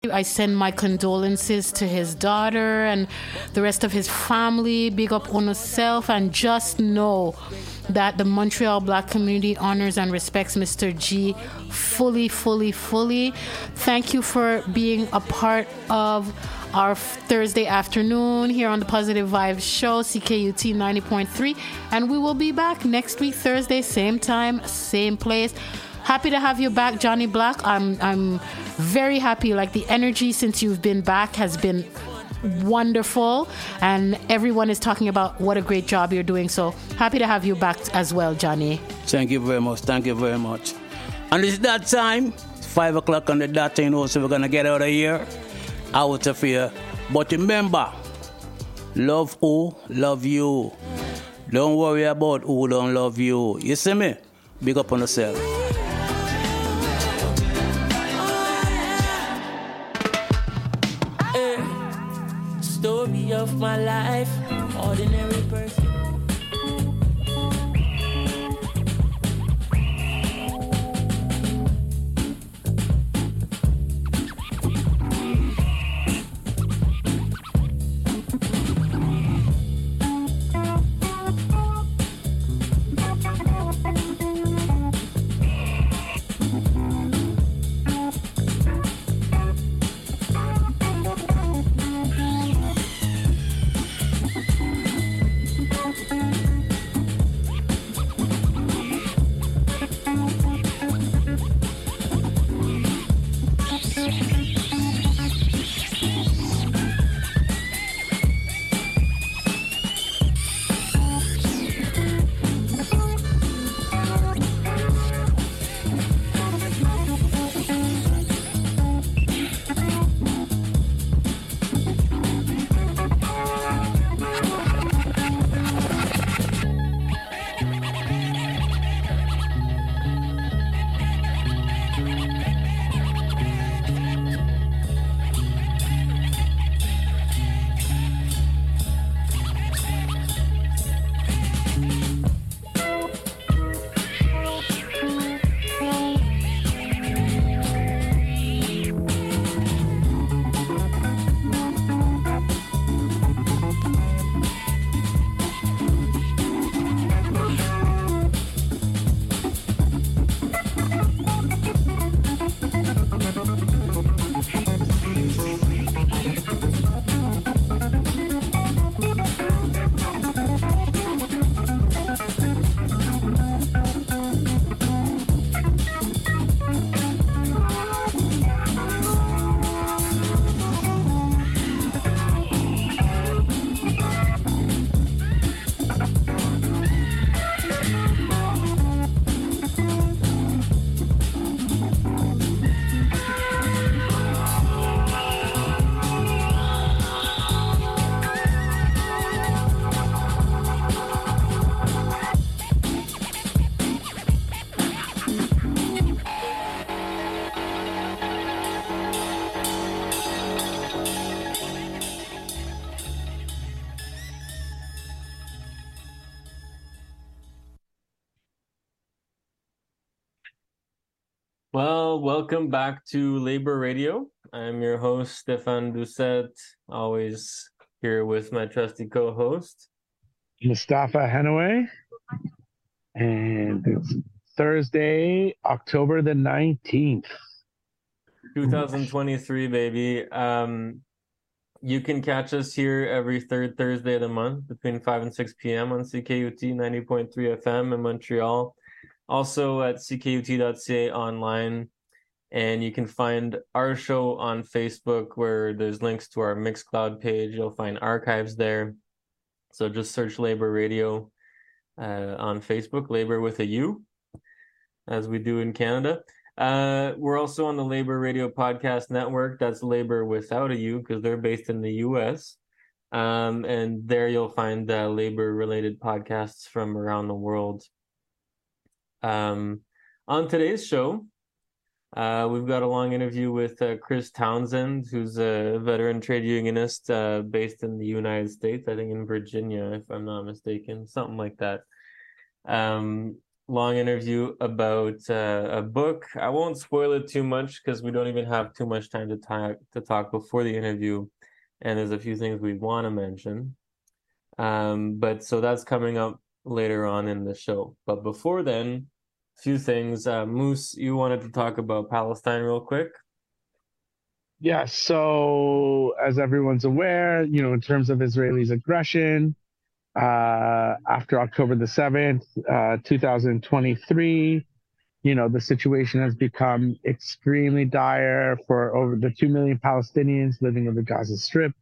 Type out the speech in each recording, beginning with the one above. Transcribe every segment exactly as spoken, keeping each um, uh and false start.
I send my condolences to his daughter and the rest of his family. Big up on yourself, and just know that the Montreal Black community honors and respects Mister G fully, fully, fully. Thank you for being a part of our Thursday afternoon here on the Positive Vibes Show, C K U T ninety point three. And we will be back next week, Thursday, same time, same place. Happy to have you back, Johnny Black. I'm I'm very happy. Like, the energy since you've been back has been wonderful, and everyone is talking about what a great job you're doing. So happy to have you back as well, Johnny. Thank you very much. Thank you very much. And it's that time, five o'clock on the dot, you know, so we're going to get out of here, out of here. But remember, love who, love you. Don't worry about who don't love you. You see me? Big up on yourself. Story of my life, ordinary person. Well, welcome back to Labor Radio. I'm your host, Stefan Doucette, always here with my trusty co-host, Mustafa Hanaway. And it's Thursday, October the nineteenth. twenty twenty-three, baby. Um, you can catch us here every third Thursday of the month between five and six p.m. on C K U T ninety point three F M in Montreal. Also at c k u t dot c a online. And you can find our show on Facebook, where there's links to our Mixcloud page. You'll find archives there. So just search Labor Radio uh, on Facebook, Labor with a U, as we do in Canada. Uh, we're also on the Labor Radio Podcast Network. That's Labor without a U, because they're based in the U S. Um, and there you'll find uh, labor-related podcasts from around the world. Um, on today's show, uh, we've got a long interview with uh, Chris Townsend, who's a veteran trade unionist uh, based in the United States, I think in Virginia, if I'm not mistaken, something like that. Um, long interview about uh, a book. I won't spoil it too much because we don't even have too much time to talk to talk before the interview, and there's a few things we want to mention. Um, but so that's coming up later on in the show. But before then, a few things. Uh, Moose, you wanted to talk about Palestine real quick? Yeah, so as everyone's aware, you know, in terms of Israel's aggression, uh, after October the seventh, uh, two thousand twenty-three, you know, the situation has become extremely dire for over the two million Palestinians living in the Gaza Strip.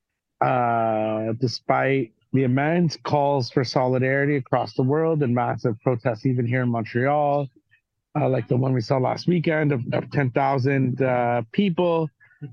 Uh, despite the immense calls for solidarity across the world and massive protests, even here in Montreal, uh, like the one we saw last weekend of, of ten thousand uh, people,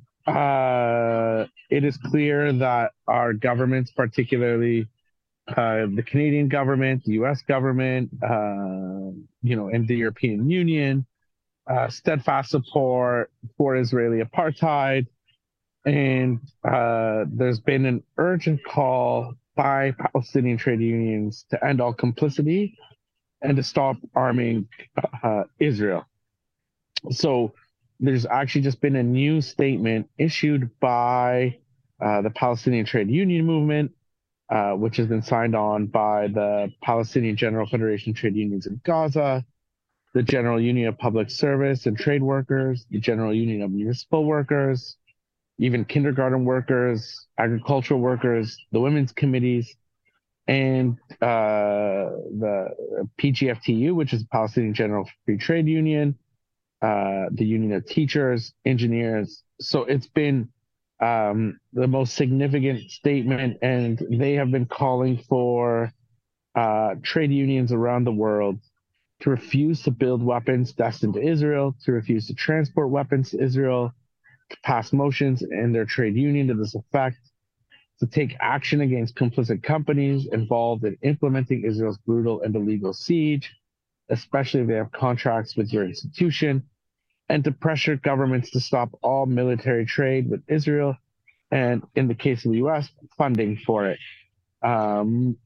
uh, it is clear that our governments, particularly uh, the Canadian government, the U S government, uh, you know, and the European Union, uh, steadfast support for Israeli apartheid. And uh, there's been an urgent call by Palestinian trade unions to end all complicity and to stop arming uh, Israel. So there's actually just been a new statement issued by uh, the Palestinian Trade Union Movement, uh, which has been signed on by the Palestinian General Federation of Trade Unions in Gaza, the General Union of Public Service and Trade Workers, the General Union of Municipal Workers, even kindergarten workers, agricultural workers, the women's committees, and uh, the P G F T U, which is the Palestinian General Free Trade Union, uh, the Union of Teachers, Engineers. So it's been um, the most significant statement, and they have been calling for uh, trade unions around the world to refuse to build weapons destined to Israel, to refuse to transport weapons to Israel, to pass motions in their trade union to this effect, to take action against complicit companies involved in implementing Israel's brutal and illegal siege, especially if they have contracts with your institution, and to pressure governments to stop all military trade with Israel, and in the case of the U S, funding for it. Um,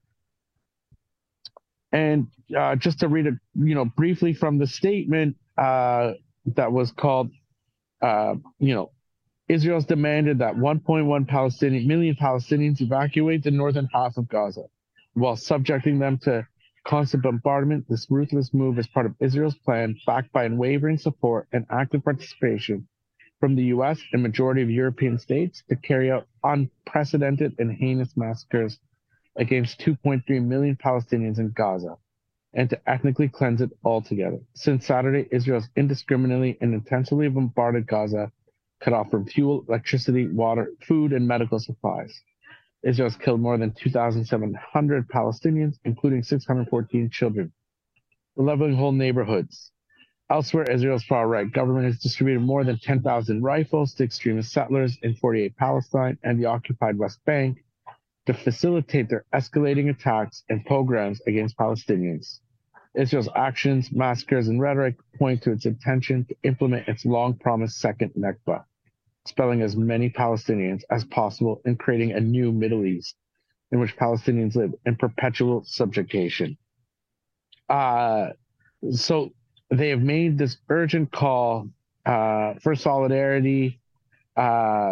and uh, just to read it, you know, briefly from the statement uh, that was called, uh, you know, Israel's demanded that one point one Palestinian, million Palestinians evacuate the northern half of Gaza, while subjecting them to constant bombardment. This ruthless move is part of Israel's plan, backed by unwavering support and active participation from the U S and majority of European states, to carry out unprecedented and heinous massacres against two point three million Palestinians in Gaza, and to ethnically cleanse it altogether. Since Saturday, Israel has indiscriminately and intensively bombarded Gaza, cut off from fuel, electricity, water, food, and medical supplies. Israel has killed more than two thousand seven hundred Palestinians, including six hundred fourteen children, leveling whole neighborhoods. Elsewhere, Israel's far-right government has distributed more than ten thousand rifles to extremist settlers in forty-eight Palestine and the occupied West Bank to facilitate their escalating attacks and pogroms against Palestinians. Israel's actions, massacres, and rhetoric point to its intention to implement its long-promised second Nakba, expelling as many Palestinians as possible and creating a new Middle East in which Palestinians live in perpetual subjugation. Uh, so they have made this urgent call uh, for solidarity uh,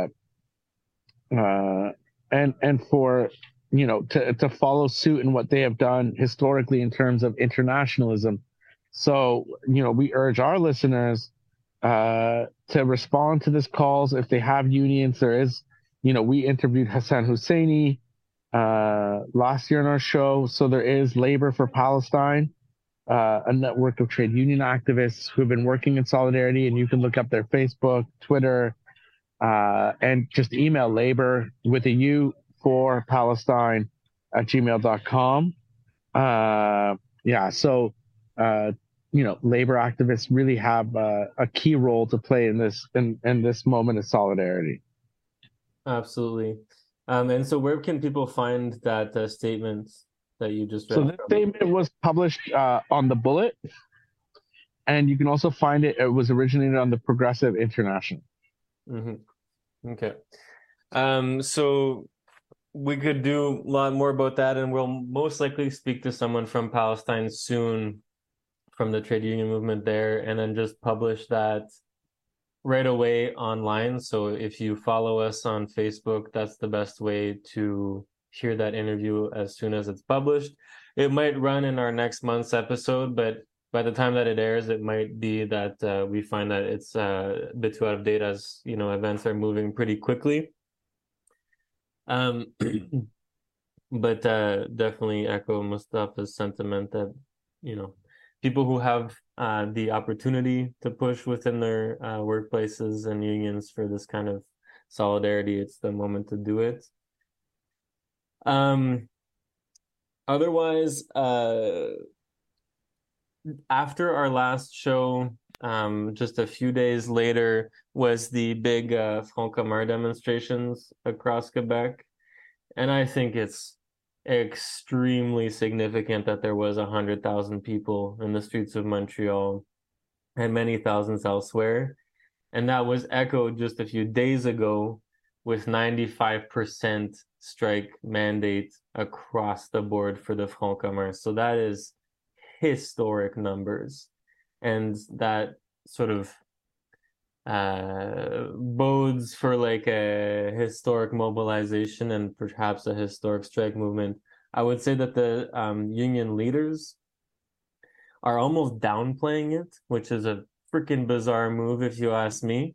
uh, and and for you know to to follow suit in what they have done historically in terms of internationalism. So you know we urge our listeners uh, to respond to this calls if they have unions. There is, you know, we interviewed Hassan Husseini uh, last year on our show. So there is Labor for Palestine, uh, a network of trade union activists who have been working in solidarity, and you can look up their Facebook, Twitter, uh, and just email labor with a U for Palestine at gmail dot com. Uh, yeah, so, uh, you know, labor activists really have uh, a key role to play in this in, in this moment of solidarity. Absolutely. Um, and so where can people find that uh, statement that you just read? So this statement was published uh, on The Bullet, and you can also find it, it was originated on the Progressive International. Mm-hmm. Okay. Um, so we could do a lot more about that, and we'll most likely speak to someone from Palestine soon from the trade union movement there, and then just publish that right away online. So if you follow us on Facebook, that's the best way to hear that interview as soon as it's published. It might run in our next month's episode, but by the time that it airs, it might be that uh, we find that it's uh, a bit too out of date, as you know, events are moving pretty quickly. Um, but uh, definitely echo Mustafa's sentiment that, you know, people who have uh, the opportunity to push within their uh, workplaces and unions for this kind of solidarity, it's the moment to do it. Um, otherwise, uh, after our last show, um, just a few days later, was the big uh, Front Commun demonstrations across Quebec. And I think it's extremely significant that there was one hundred thousand people in the streets of Montreal and many thousands elsewhere. And that was echoed just a few days ago with ninety-five percent strike mandate across the board for the Front Commun. So that is historic numbers. And that sort of uh, bodes for like a historic mobilization and perhaps a historic strike movement. I would say that the um, union leaders are almost downplaying it, which is a freaking bizarre move if you ask me.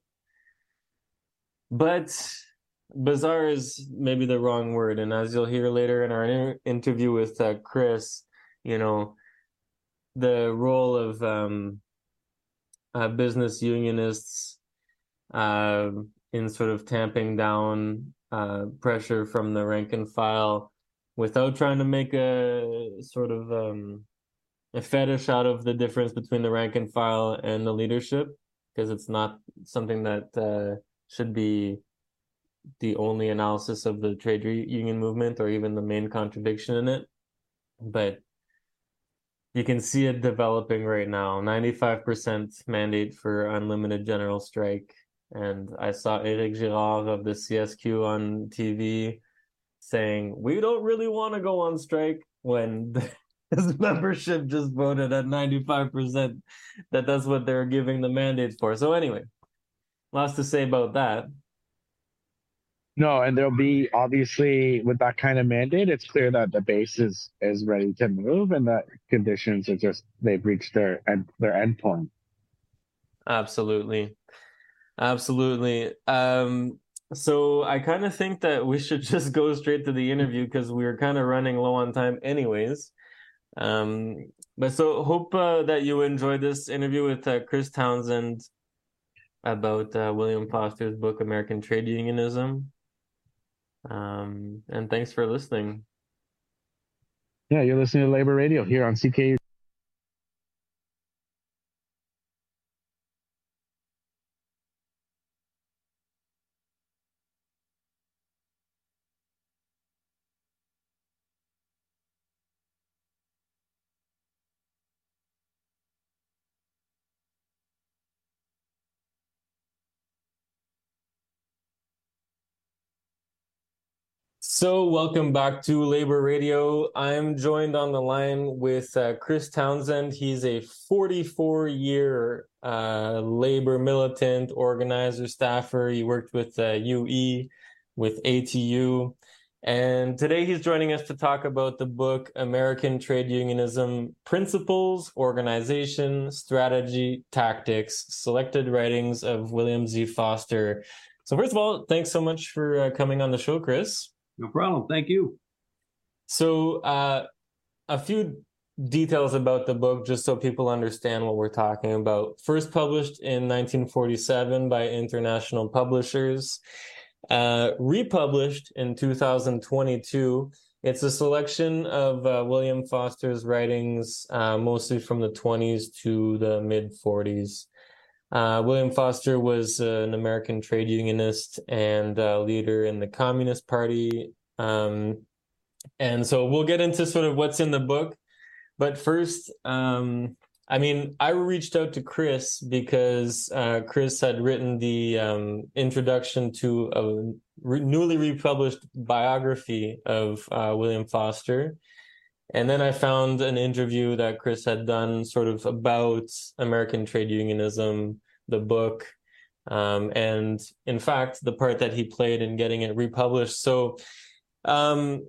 But bizarre is maybe the wrong word. And as you'll hear later in our inter- interview with uh, Chris, you know, the role of um, uh, business unionists uh, in sort of tamping down uh, pressure from the rank and file without trying to make a sort of um, a fetish out of the difference between the rank and file and the leadership, because it's not something that uh, should be the only analysis of the trade union movement or even the main contradiction in it. But you can see it developing right now. ninety-five percent mandate for unlimited general strike. And I saw Eric Girard of the C S Q on T V saying, we don't really want to go on strike, when his membership just voted at ninety-five percent that that's what they're giving the mandate for. So anyway, lots to say about that. No, and there'll be, obviously, with that kind of mandate, it's clear that the base is, is ready to move, and that conditions are just, they've reached their end, their end point. Absolutely. Absolutely. Um, so I kind of think that we should just go straight to the interview, because we're kind of running low on time anyways. Um, but so hope uh, that you enjoyed this interview with uh, Chris Townsend about uh, William Foster's book, American Trade Unionism. Um, and thanks for listening. Yeah, you're listening to Labor Radio here on C K U. So welcome back to Labor Radio. I'm joined on the line with uh, Chris Townsend. He's a forty-four year uh, labor militant, organizer, staffer. He worked with uh, U E, with A T U. And today he's joining us to talk about the book, American Trade Unionism: Principles, Organization, Strategy, Tactics, Selected Writings of William Z. Foster. So first of all, thanks so much for uh, coming on the show, Chris. No problem. Thank you. So uh, a few details about the book, just so people understand what we're talking about. First published in nineteen forty-seven by International Publishers, uh, republished in two thousand twenty-two. It's a selection of uh, William Foster's writings, uh, mostly from the twenties to the mid forties. Uh, William Foster was uh, an American trade unionist and uh, leader in the Communist Party. Um, and so we'll get into sort of what's in the book. But first, um, I mean, I reached out to Chris because uh, Chris had written the um, introduction to a re- newly republished biography of uh, William Foster. And then I found an interview that Chris had done sort of about American trade unionism, the book, um, and in fact, the part that he played in getting it republished. So um,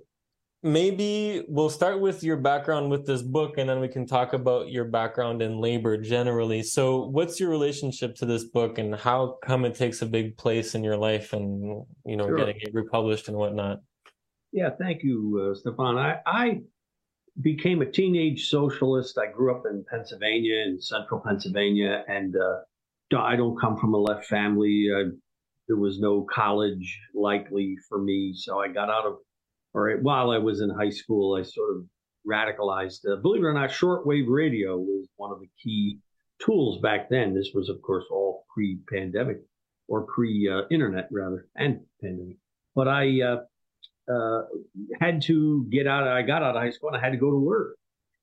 maybe we'll start with your background with this book, and then we can talk about your background in labor generally. So what's your relationship to this book, and how come it takes a big place in your life and, you know, Sure. getting it republished and whatnot? Yeah, thank you, uh, Stefan. I, I became a teenage socialist. I grew up in Pennsylvania, in central Pennsylvania, and uh, I don't come from a left family. Uh, there was no college likely for me, so I got out of, or while I was in high school, I sort of radicalized. Uh, believe it or not, shortwave radio was one of the key tools back then. This was, of course, all pre-pandemic, or pre-internet, rather, and pandemic. But I uh, uh, had to get out. I got out of high school and I had to go to work.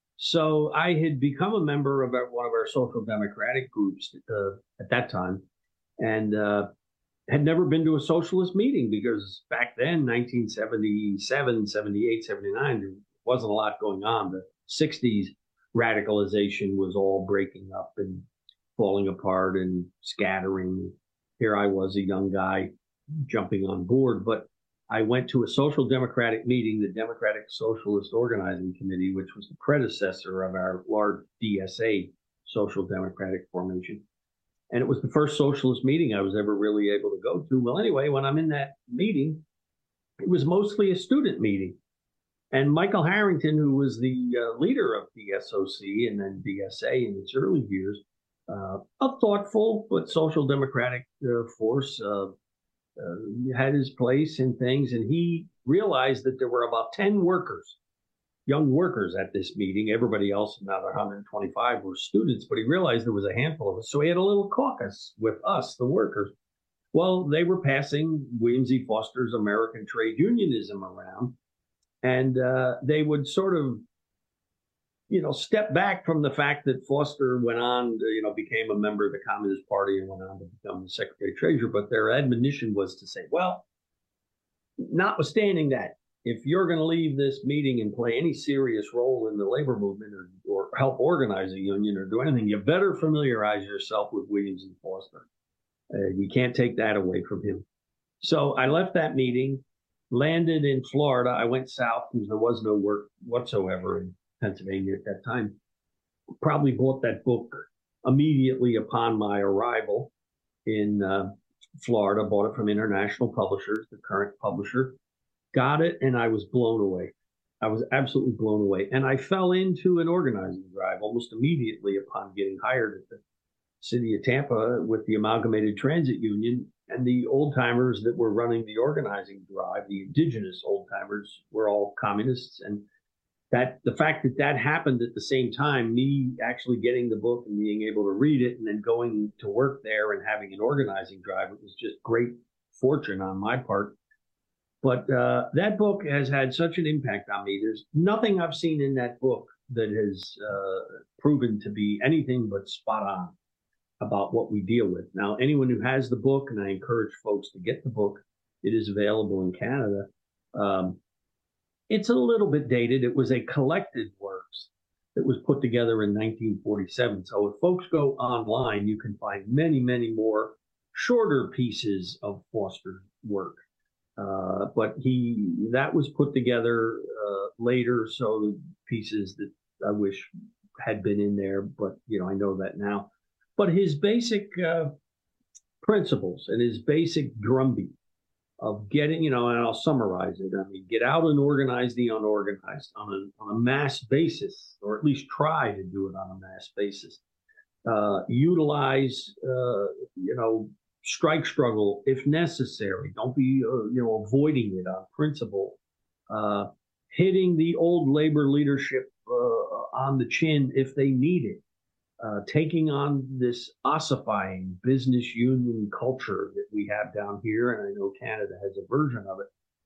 So I had become a member of one of our social democratic groups uh, at that time, and uh, had never been to a socialist meeting because back then, nineteen seventy-seven, seventy-eight, seventy-nine, there wasn't a lot going on. The sixties radicalization was all breaking up and falling apart and scattering. Here I was, a young guy jumping on board, but I went to a social democratic meeting, the Democratic Socialist Organizing Committee, which was the predecessor of our large D S A, Social Democratic Formation. And it was the first socialist meeting I was ever really able to go to. Well, anyway, when I'm in that meeting, it was mostly a student meeting. And Michael Harrington, who was the uh, leader of D S O C and then D S A in its early years, uh, a thoughtful but social democratic uh, force, uh, Uh, had his place in things, and he realized that there were about ten workers, young workers at this meeting. Everybody else, about one hundred twenty-five, were students, but he realized there was a handful of us. So he had a little caucus with us, the workers. Well, they were passing William Z. Foster's American Trade Unionism around, and uh, they would sort of, you know, step back from the fact that Foster went on, to, you know, became a member of the Communist Party and went on to become the Secretary of Treasury. But their admonition was to say, well, notwithstanding that, if you're going to leave this meeting and play any serious role in the labor movement or, or help organize a union or do anything, you better familiarize yourself with Williams and Foster. Uh, you can't take that away from him. So I left that meeting, landed in Florida. I went south because there was no work whatsoever in Pennsylvania at that time. Probably bought that book immediately upon my arrival in uh, Florida. Bought it from International Publishers, the current publisher. Got it, and I was blown away. I was absolutely blown away. And I fell into an organizing drive almost immediately upon getting hired at the city of Tampa with the Amalgamated Transit Union. And the old timers that were running the organizing drive, the indigenous old timers, were all communists. And that the fact that that happened at the same time, me actually getting the book and being able to read it and then going to work there and having an organizing drive, it was just great fortune on my part. But uh, that book has had such an impact on me. There's nothing I've seen in that book that has uh, proven to be anything but spot on about what we deal with. Now, anyone who has the book, and I encourage folks to get the book, it is available in Canada. Um, It's a little bit dated. It was a collected works that was put together in nineteen forty-seven. So if folks go online, you can find many, many more shorter pieces of Foster's work. Uh, but he that was put together uh, later, so the pieces that I wish had been in there, but you know I know that now. But his basic uh, principles and his basic drumbeat of getting, you know, and I'll summarize it. I mean, get out and organize the unorganized on a, on a mass basis, or at least try to do it on a mass basis. Uh, utilize, uh, you know, strike struggle if necessary. Don't be, uh, you know, avoiding it on principle. Uh, hitting the old labor leadership uh, on the chin if they need it. Uh, taking on this ossifying business union culture that we have down here, and I know Canada has a version of it,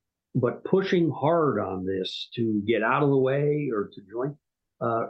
but pushing hard on this to get out of the way or to join, uh,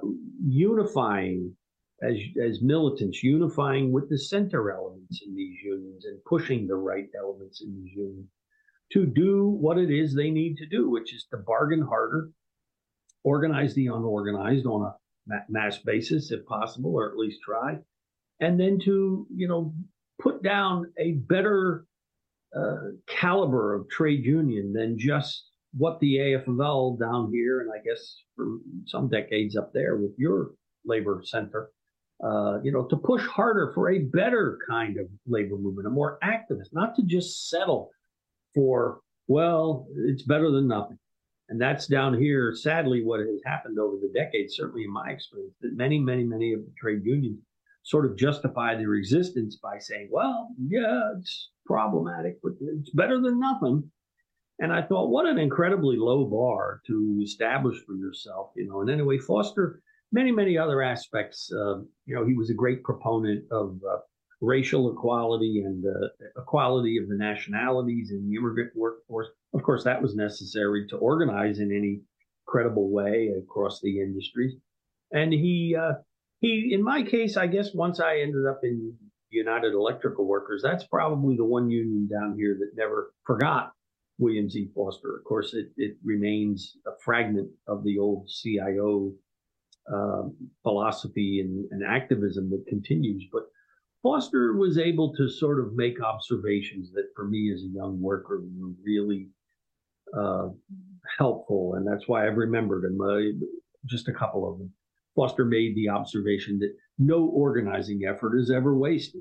unifying as as militants, unifying with the center elements in these unions and pushing the right elements in these unions to do what it is they need to do, which is to bargain harder organize the unorganized on a mass basis, if possible, or at least try, and then to, you know, put down a better uh, caliber of trade union than just what the A F L L down here, and I guess for some decades up there with your labor center, uh, you know, to push harder for a better kind of labor movement, a more activist, not to just settle for, well, it's better than nothing. And that's down here, sadly, what has happened over the decades, certainly in my experience, that many, many, many of the trade unions sort of justify their existence by saying, well, yeah, it's problematic, but it's better than nothing. And I thought, what an incredibly low bar to establish for yourself, you know. And anyway, Foster, many, many other aspects, uh, you know, he was a great proponent of uh, racial equality and uh, equality of the nationalities in the immigrant workforce. Of course, that was necessary to organize in any credible way across the industries. And he, uh, he, in my case, I guess once I ended up in United Electrical Workers, that's probably the one union down here that never forgot William Z. Foster. Of course, it, it remains a fragment of the old C I O uh, philosophy and, and activism that continues. But Foster was able to sort of make observations that for me as a young worker were really uh, helpful. And that's why I've remembered them, uh, just a couple of them. Foster made the observation that no organizing effort is ever wasted.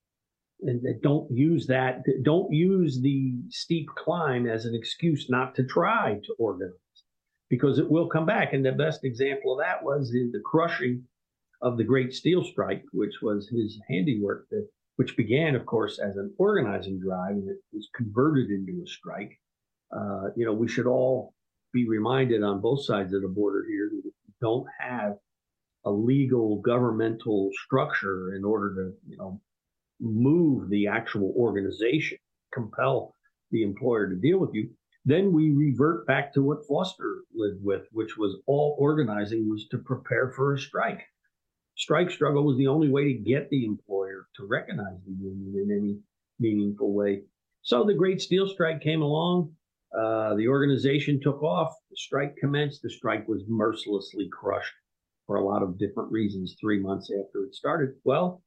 And that don't use that, don't use the steep climb as an excuse not to try to organize, because it will come back. And the best example of that was the, the crushing of the Great Steel Strike, which was his handiwork, that, which began, of course, as an organizing drive, and it was converted into a strike. Uh, you know, we should all be reminded on both sides of the border here that if you don't have a legal governmental structure in order to, you know, move the actual organization, compel the employer to deal with you, then we revert back to what Foster lived with, which was all organizing was to prepare for a strike. Strike struggle was the only way to get the employer to recognize the union in any meaningful way. So the Great Steel Strike came along. Uh, the organization took off. The strike commenced. The strike was mercilessly crushed for a lot of different reasons three months after it started. Well,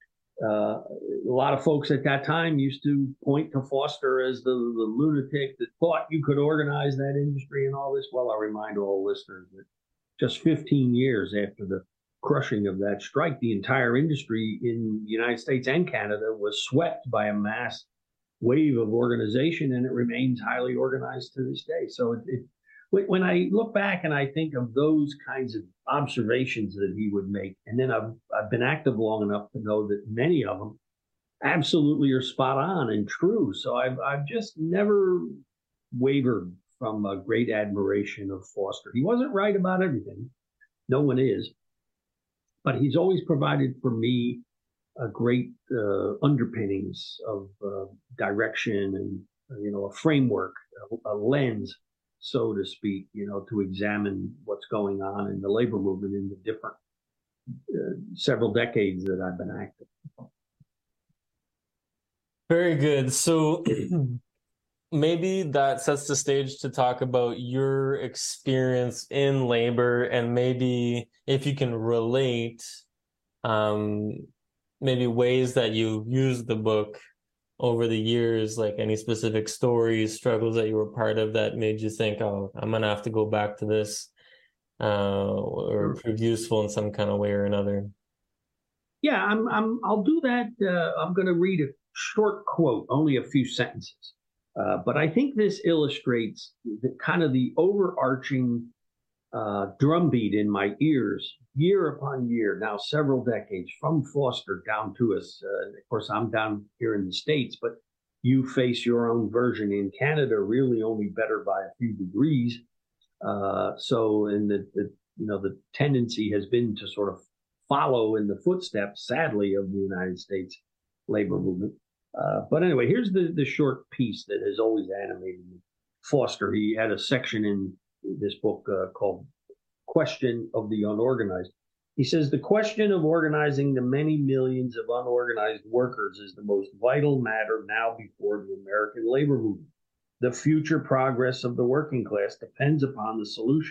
uh, a lot of folks at that time used to point to Foster as the, the lunatic that thought you could organize that industry and all this. Well, I remind all listeners that just fifteen years after the crushing of that strike, the entire industry in the United States and Canada was swept by a mass wave of organization, and it remains highly organized to this day. So it, it, when I look back and I think of those kinds of observations that he would make, and then I've, I've been active long enough to know that many of them absolutely are spot on and true. So I've, I've just never wavered from a great admiration of Foster. He wasn't right about everything. No one is. But he's always provided for me a great uh, underpinnings of uh, direction and, uh, you know, a framework, a, a lens, so to speak, you know, to examine what's going on in the labor movement in the different uh, several decades that I've been active. Very good. So maybe that sets the stage to talk about your experience in labor, and maybe if you can relate um, maybe ways that you used the book over the years, like any specific stories, struggles that you were part of that made you think, oh, I'm going to have to go back to this uh, or prove useful in some kind of way or another. Yeah, I'm, I'm, I'll do that. Uh, I'm going to read a short quote, only a few sentences. Uh, but I think this illustrates the kind of the overarching uh, drumbeat in my ears, year upon year, now several decades, from Foster down to us. Uh, of course, I'm down here in the States, but you face your own version in Canada, really only better by a few degrees. Uh, so, in the, the you know the tendency has been to sort of follow in the footsteps, sadly, of the United States labor movement. Uh, but anyway, here's the, the short piece that has always animated me. Foster, he had a section in this book uh, called Question of the Unorganized. He says, the question of organizing the many millions of unorganized workers is the most vital matter now before the American labor movement. The future progress of the working class depends upon the solution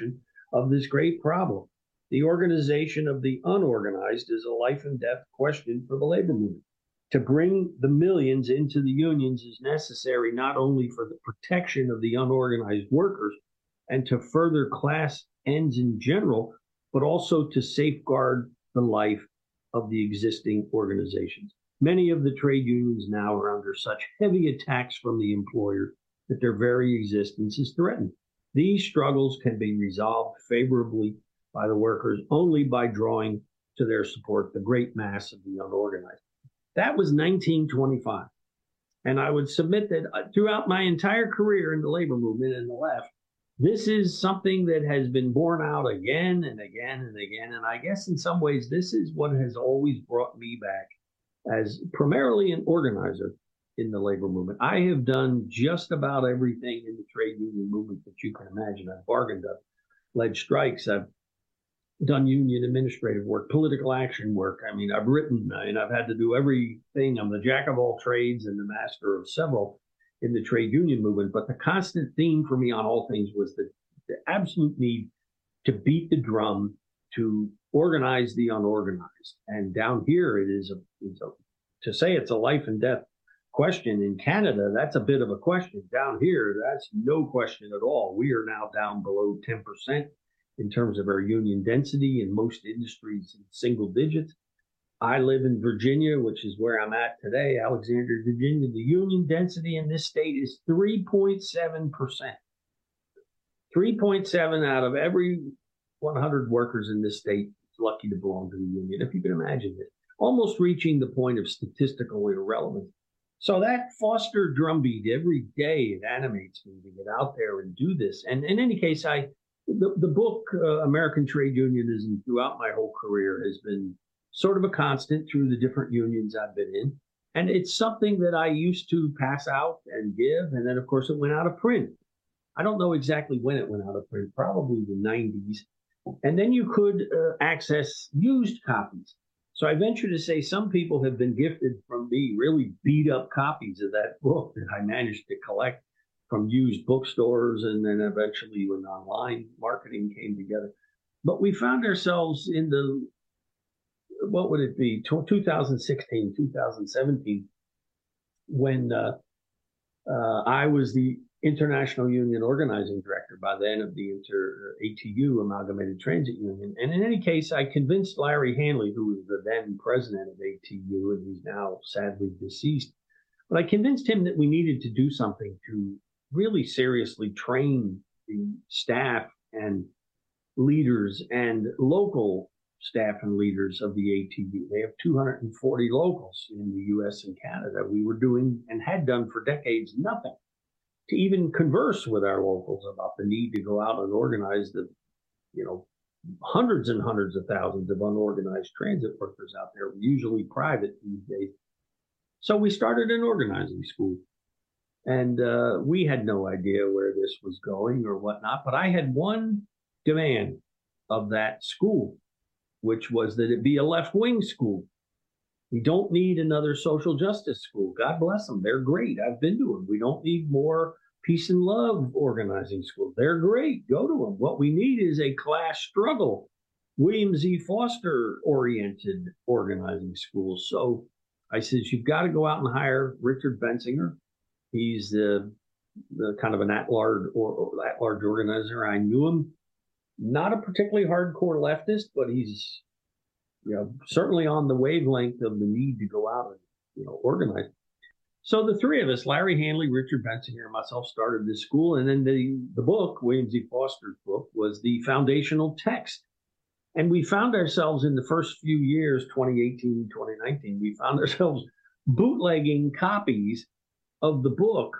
of this great problem. The organization of the unorganized is a life and death question for the labor movement. To bring the millions into the unions is necessary not only for the protection of the unorganized workers and to further class ends in general, but also to safeguard the life of the existing organizations. Many of the trade unions now are under such heavy attacks from the employer that their very existence is threatened. These struggles can be resolved favorably by the workers only by drawing to their support the great mass of the unorganized. That was nineteen twenty-five. And I would submit that throughout my entire career in the labor movement and the left, this is something that has been borne out again and again and again. And I guess in some ways, this is what has always brought me back as primarily an organizer in the labor movement. I have done just about everything in the trade union movement that you can imagine. I've bargained, I've led strikes, I've done union administrative work, political action work. I mean, I've written and I've had to do everything. I'm the jack of all trades and the master of several in the trade union movement. But the constant theme for me on all things was the, the absolute need to beat the drum, to organize the unorganized. And down here, it is a, it's a to say it's a life and death question. In Canada, that's a bit of a question. Down here, that's no question at all. We are now down below ten percent. In terms of our union density in most industries in single digits. I live in Virginia, which is where I'm at today, Alexandria, Virginia. The union density in this state is three point seven percent. three point seven out of every one hundred workers in this state is lucky to belong to the union, if you can imagine it. Almost reaching the point of statistical irrelevance. So that Foster drumbeat, every day it animates me to get out there and do this. And in any case, I The, the book, uh, American Trade Unionism, throughout my whole career has been sort of a constant through the different unions I've been in. And it's something that I used to pass out and give. And then, of course, it went out of print. I don't know exactly when it went out of print, probably the nineties. And then you could uh, access used copies. So I venture to say some people have been gifted from me really beat up copies of that book that I managed to collect from used bookstores, and then eventually when online marketing came together. But we found ourselves in the, what would it be, two thousand sixteen, two thousand seventeen, when uh, uh, I was the International Union Organizing Director by then of the Inter A T U, Amalgamated Transit Union. And in any case, I convinced Larry Hanley, who was the then president of A T U, and he's now sadly deceased, but I convinced him that we needed to do something to really seriously train the staff and leaders and local staff and leaders of the A T U. They have two hundred forty locals in the U S and Canada. We were doing and had done for decades nothing to even converse with our locals about the need to go out and organize the, you know, hundreds and hundreds of thousands of unorganized transit workers out there, usually private these days. So we started an organizing school. And uh, we had no idea where this was going or whatnot, but I had one demand of that school, which was that it be a left-wing school. We don't need another social justice school. God bless them. They're great. I've been to them. We don't need more peace and love organizing schools. They're great. Go to them. What we need is a class struggle, William Z. Foster-oriented organizing school. So I said, you've got to go out and hire Richard Bensinger. He's the, the kind of an at-large or, or at-large organizer. I knew him. Not a particularly hardcore leftist, but he's, you know, certainly on the wavelength of the need to go out and, you know, organize. So the three of us, Larry Hanley, Richard Bensinger, and myself, started this school. And then the, the book, William Z. Foster's book, was the foundational text. And we found ourselves in the first few years, twenty eighteen, twenty nineteen, we found ourselves bootlegging copies of the book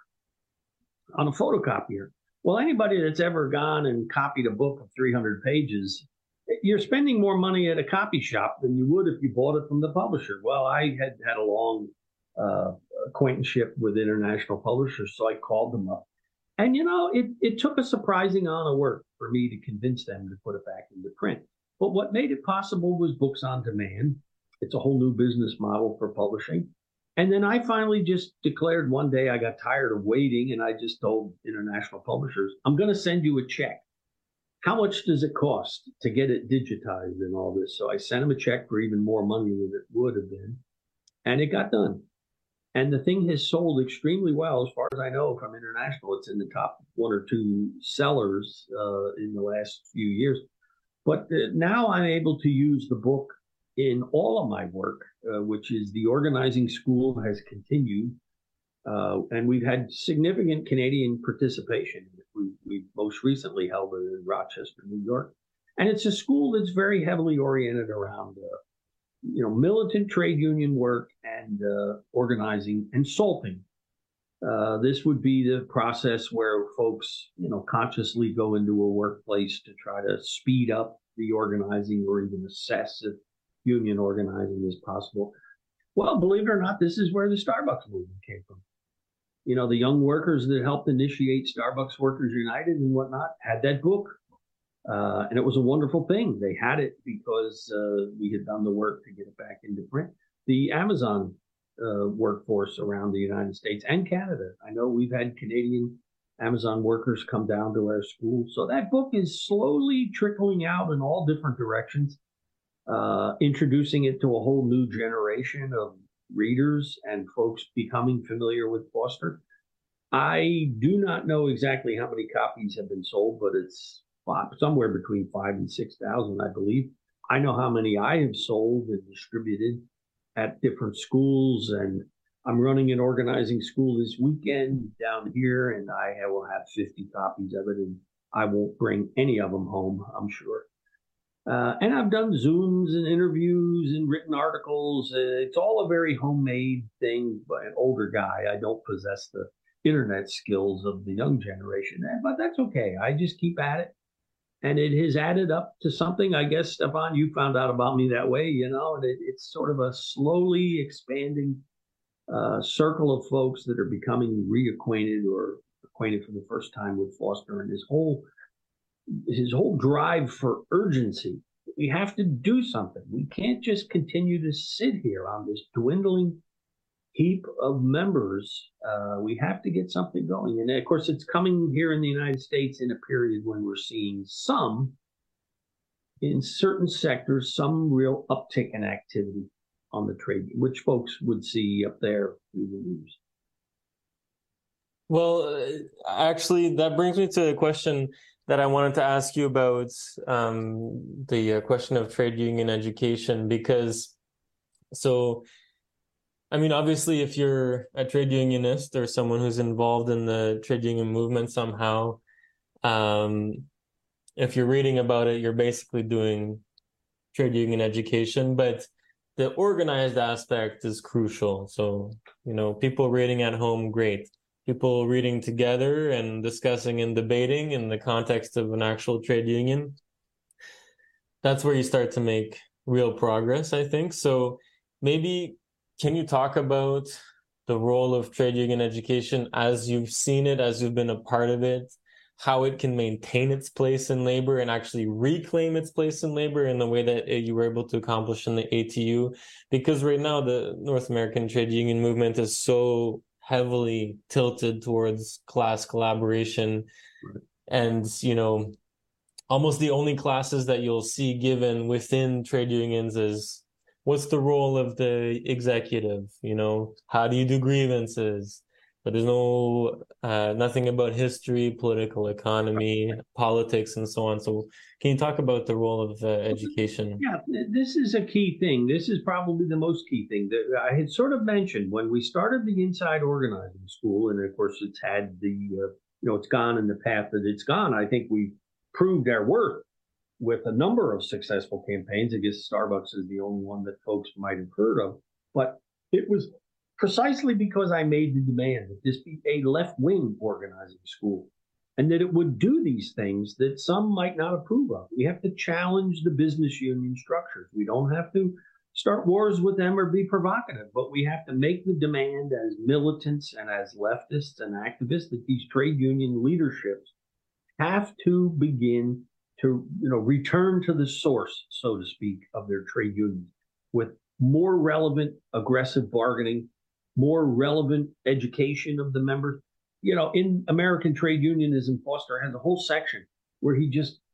on a photocopier. Well, anybody that's ever gone and copied a book of three hundred pages, you're spending more money at a copy shop than you would if you bought it from the publisher. Well, I had had a long uh, acquaintanceship with international publishers, so I called them up. And, you know, it, it took a surprising amount of work for me to convince them to put it back into print. But what made it possible was books on demand. It's a whole new business model for publishing. And then I finally just declared one day, I got tired of waiting, and I just told international publishers, I'm going to send you a check. how much does it cost to get it digitized and all this? So I sent him a check for even more money than it would have been, and it got done. And the thing has sold extremely well, as far as I know, from international. It's in the top one or two sellers uh, in the last few years. But uh, now I'm able to use the book in all of my work, uh, which is the organizing school has continued. Uh, and we've had significant Canadian participation. We, we most recently held it in Rochester, New York. And it's a school that's very heavily oriented around uh, you know, militant trade union work and uh, organizing and salting. Uh, this would be the process where folks, you know, consciously go into a workplace to try to speed up the organizing or even assess if union organizing is possible. Well, believe it or not, this is where the Starbucks movement came from. You know, the young workers that helped initiate Starbucks Workers United and whatnot had that book. Uh, and it was a wonderful thing. They had it because uh, we had done the work to get it back into print. The Amazon uh, workforce around the United States and Canada. I know we've had Canadian Amazon workers come down to our school. So that book is slowly trickling out in all different directions, uh, introducing it to a whole new generation of readers and folks becoming familiar with Foster. I do not know exactly how many copies have been sold, but it's somewhere between five and six thousand, I believe. I know how many I have sold and distributed at different schools, and I'm running an organizing school this weekend down here, and I will have fifty copies of it, and I won't bring any of them home, I'm sure. Uh, and I've done Zooms and interviews and written articles. Uh, it's all a very homemade thing by an older guy. I don't possess the internet skills of the young generation, but that's okay. I just keep at it. And it has added up to something. I guess, Stefan, you found out about me that way, you know, and it, it's sort of a slowly expanding uh, circle of folks that are becoming reacquainted or acquainted for the first time with Foster and his whole his whole drive for urgency. We have to do something. We can't just continue to sit here on this dwindling heap of members. Uh, we have to get something going. And of course, it's coming here in the United States in a period when we're seeing some, in certain sectors, some real uptick in activity on the trade, which folks would see up there through the news. Well, actually, that brings me to a question that I wanted to ask you about, um, the uh, question of trade union education, because so I mean, obviously, if you're a trade unionist or someone who's involved in the trade union movement somehow, um, if you're reading about it, you're basically doing trade union education, but the organized aspect is crucial. So, you know, people reading at home, great. People reading together and discussing and debating in the context of an actual trade union, that's where you start to make real progress, I think. So maybe can you talk about the role of trade union education as you've seen it, as you've been a part of it, how it can maintain its place in labor and actually reclaim its place in labor in the way that you were able to accomplish in the A T U? Because right now the North American trade union movement is so heavily tilted towards class collaboration. Right. And, you know, almost the only classes that you'll see given within trade unions is what's the role of the executive? You know, how do you do grievances? But there's no, uh, nothing about history, political economy, politics, and so on. So can you talk about the role of uh, education? Yeah, this is a key thing. This is probably the most key thing that I had sort of mentioned when we started the Inside Organizing School. And of course, it's had the, uh, you know, it's gone in the path that it's gone. I think we proved our worth with a number of successful campaigns. I guess Starbucks is the only one that folks might have heard of. But it was precisely because I made the demand that this be a left-wing organizing school and that it would do these things that some might not approve of. We have to challenge the business union structures. We don't have to start wars with them or be provocative, but we have to make the demand as militants and as leftists and activists that these trade union leaderships have to begin to, you know, return to the source, so to speak, of their trade unions with more relevant, aggressive bargaining, more relevant education of the members. You know, in American Trade Unionism, Foster has a whole section where he just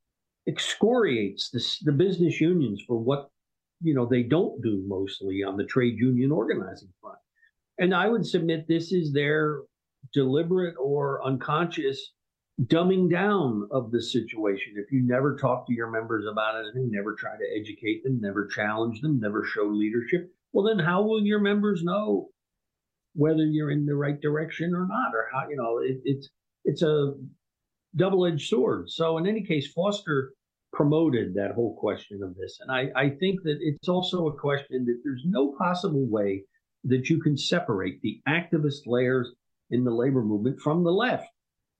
excoriates this, the business unions for what, you know, they don't do mostly on the trade union organizing front. And I would submit this is their deliberate or unconscious dumbing down of the situation. If you never talk to your members about it and never try to educate them, never challenge them, never show leadership, well, then how will your members know whether you're in the right direction or not, or how, you know, it, it's it's a double-edged sword. So in any case, Foster promoted that whole question of this. And I, I think that it's also a question that there's no possible way that you can separate the activist layers in the labor movement from the left.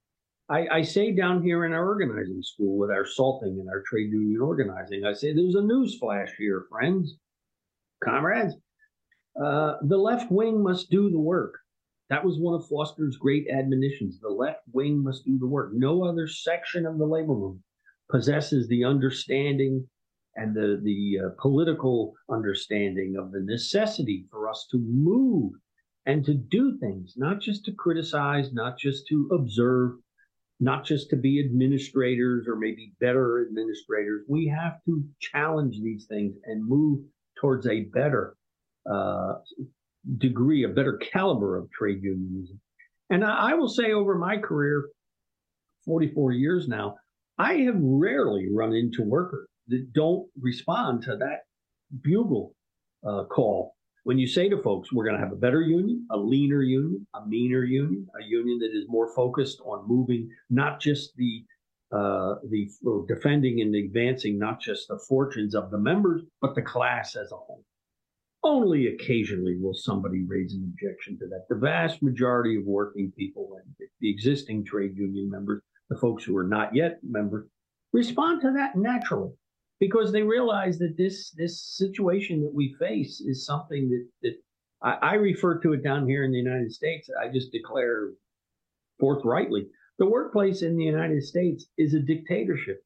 I, I say down here in our organizing school with our salting and our trade union organizing, I say there's a news flash here, friends, comrades. Uh, the left wing must do the work. That was one of Foster's great admonitions. The left wing must do the work. No other section of the labor movement possesses the understanding and the, the uh, political understanding of the necessity for us to move and to do things, not just to criticize, not just to observe, not just to be administrators or maybe better administrators. We have to challenge these things and move towards a better uh, degree, a better caliber of trade unionism. And I, I will say over my career, forty-four years now, I have rarely run into workers that don't respond to that bugle uh, call. When you say to folks, we're going to have a better union, a leaner union, a meaner union, a union that is more focused on moving not just the uh, the or defending and advancing not just the fortunes of the members, but the class as a whole. Only occasionally will somebody raise an objection to that. The vast majority of working people and the existing trade union members, the folks who are not yet members, respond to that naturally, because they realize that this this situation that we face is something that, that I, I refer to it down here in the United States. I just declare forthrightly, the workplace in the United States is a dictatorship.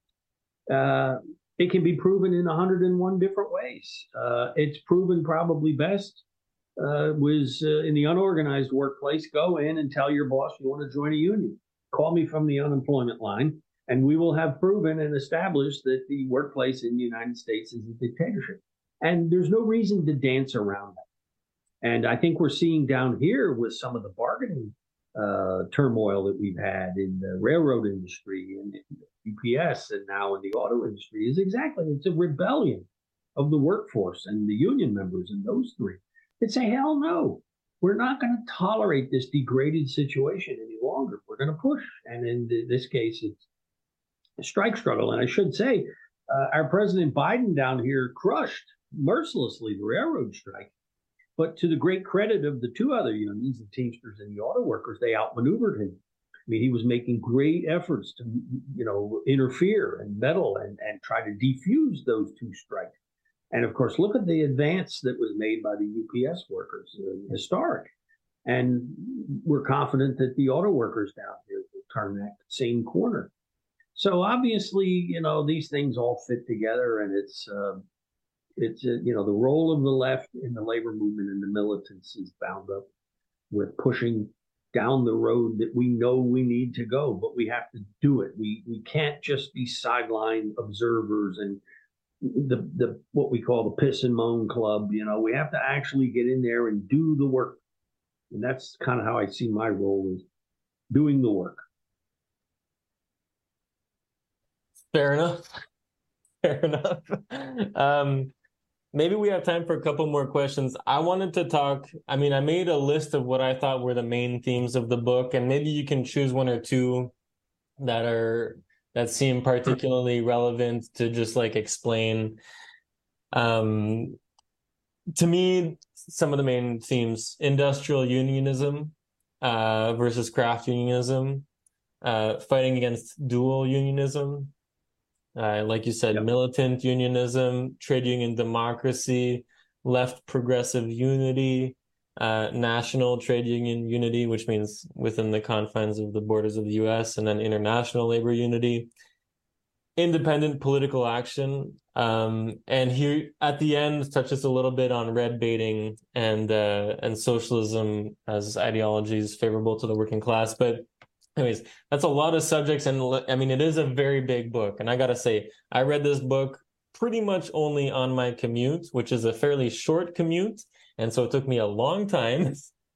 Uh, it can be proven in one hundred and one different ways. Uh, it's proven probably best uh, was uh, in the unorganized workplace. Go in and tell your boss you want to join a union. Call me from the unemployment line, and we will have proven and established that the workplace in the United States is a dictatorship. And there's no reason to dance around that. And I think we're seeing down here with some of the bargaining uh, turmoil that we've had in the railroad industry and U P S and now in the auto industry is exactly, it's a rebellion of the workforce and the union members and those three. They say, hell no, we're not going to tolerate this degraded situation any longer. We're going to push. And in this case, it's a strike struggle. And I should say, uh, our President Biden down here crushed mercilessly the railroad strike. But to the great credit of the two other unions, the Teamsters and the auto workers, they outmaneuvered him. I mean, he was making great efforts to, you know, interfere and meddle and, and try to defuse those two strikes. And of course, look at the advance that was made by the U P S workers, uh, historic. And we're confident that the auto workers down here will turn that same corner. So obviously, you know, these things all fit together, and it's, uh, it's uh, you know, the role of the left in the labor movement and the militants is bound up with pushing down the road that we know we need to go, but we have to do it. We we can't just be sideline observers and the the what we call the piss and moan club. You know, we have to actually get in there and do the work. And that's kind of how I see my role, is doing the work. Fair enough. Fair enough. Um, maybe we have time for a couple more questions. I wanted to talk, I mean, I made a list of what I thought were the main themes of the book, and maybe you can choose one or two that are that seem particularly relevant to just like explain. Um, to me, some of the main themes: industrial unionism uh, versus craft unionism, uh, fighting against dual unionism, uh, like you said, yep. militant unionism, trade union democracy, left progressive unity, uh, national trade union unity, which means within the confines of the borders of the U S, and then international labor unity, independent political action. Um, and here at the end touches a little bit on red baiting and uh, and socialism as ideologies favorable to the working class. But Anyways, that's a lot of subjects, and I mean, it is a very big book. And I gotta say, I read this book pretty much only on my commute, which is a fairly short commute, and so it took me a long time.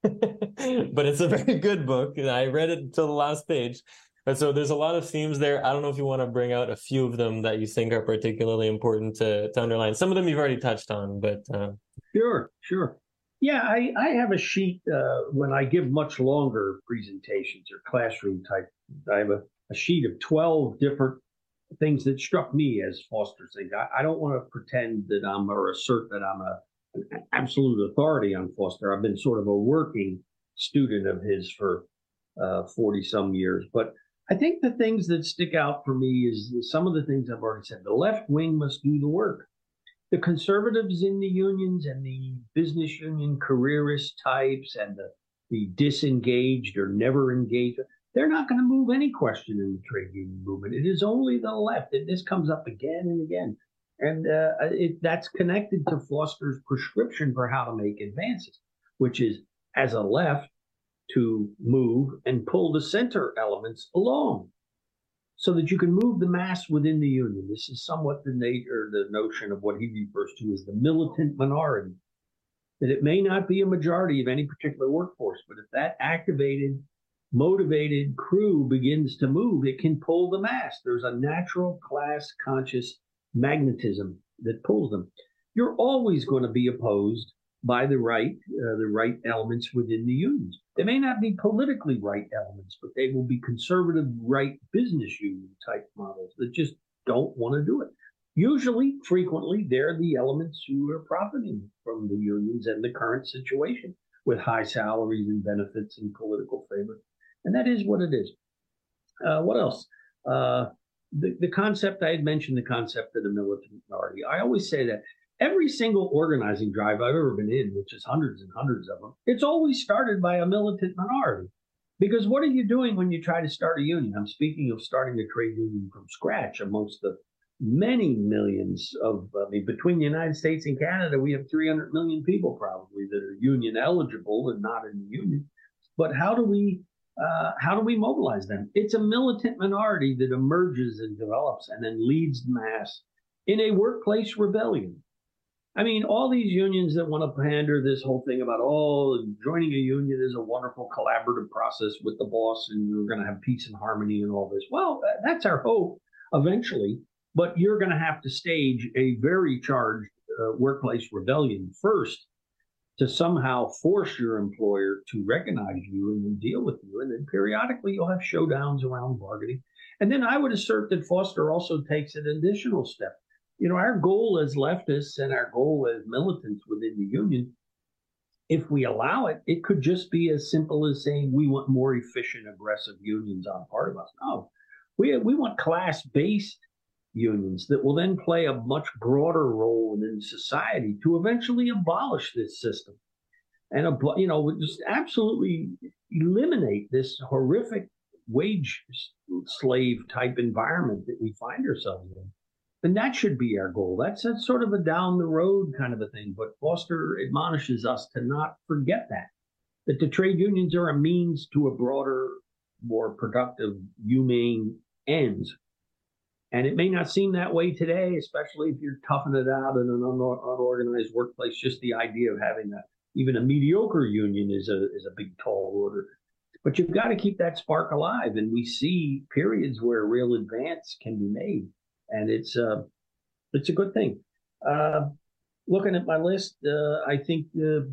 But it's a very good book, and I read it until the last page. And so there's a lot of themes there. I don't know if you want to bring out a few of them that you think are particularly important to, to underline. Some of them you've already touched on, but uh... sure, sure. Yeah, I, I have a sheet uh, when I give much longer presentations or classroom type. I have a, a sheet of twelve different things that struck me as Foster's things. I, I don't want to pretend that I'm or assert that I'm a, an absolute authority on Foster. I've been sort of a working student of his for forty uh, some years. But I think the things that stick out for me is some of the things I've already said. The left wing must do the work. The conservatives in the unions and the business union careerist types and the, the disengaged or never engaged, they're not going to move any question in the trade union movement. It is only the left. And this comes up again and again. And uh, it, that's connected to Foster's prescription for how to make advances, which is, as a left, to move and pull the center elements along, so that you can move the mass within the union. This is somewhat the nature, the notion of what he refers to as the militant minority, that it may not be a majority of any particular workforce, but if that activated, motivated crew begins to move, it can pull the mass. There's a natural class conscious magnetism that pulls them. You're always going to be opposed by the right, uh, the right elements within the unions. They may not be politically right elements, but they will be conservative right business union type models that just don't want to do it. Usually, frequently, they're the elements who are profiting from the unions and the current situation with high salaries and benefits and political favor. And that is what it is. Uh, what else? Uh, the, the concept, I had mentioned the concept of the militant minority. I always say that every single organizing drive I've ever been in, which is hundreds and hundreds of them, it's always started by a militant minority. Because what are you doing when you try to start a union? I'm speaking of starting a trade union from scratch amongst the many millions of, I mean, between the United States and Canada, we have three hundred million people probably that are union eligible and not in the union. But how do we, uh, how do we mobilize them? It's a militant minority that emerges and develops and then leads the mass in a workplace rebellion. I mean, all these unions that want to pander this whole thing about, oh, joining a union is a wonderful collaborative process with the boss and you're going to have peace and harmony and all this. Well, that's our hope eventually, but you're going to have to stage a very charged uh, workplace rebellion first to somehow force your employer to recognize you and then deal with you. And then periodically you'll have showdowns around bargaining. And then I would assert that Foster also takes an additional step. You know, our goal as leftists and our goal as militants within the union, if we allow it, it could just be as simple as saying we want more efficient, aggressive unions on part of us. No, we, we want class-based unions that will then play a much broader role in society to eventually abolish this system and, you know, just absolutely eliminate this horrific wage slave type environment that we find ourselves in. And that should be our goal. That's, that's sort of a down the road kind of a thing. But Foster admonishes us to not forget that, that the trade unions are a means to a broader, more productive, humane ends. And it may not seem that way today, especially if you're toughing it out in an unorganized workplace. Just the idea of having a, even a mediocre union is a, is a big, tall order. But you've got to keep that spark alive. And we see periods where real advance can be made. And it's uh, it's a good thing. Uh, looking at my list, uh, I think the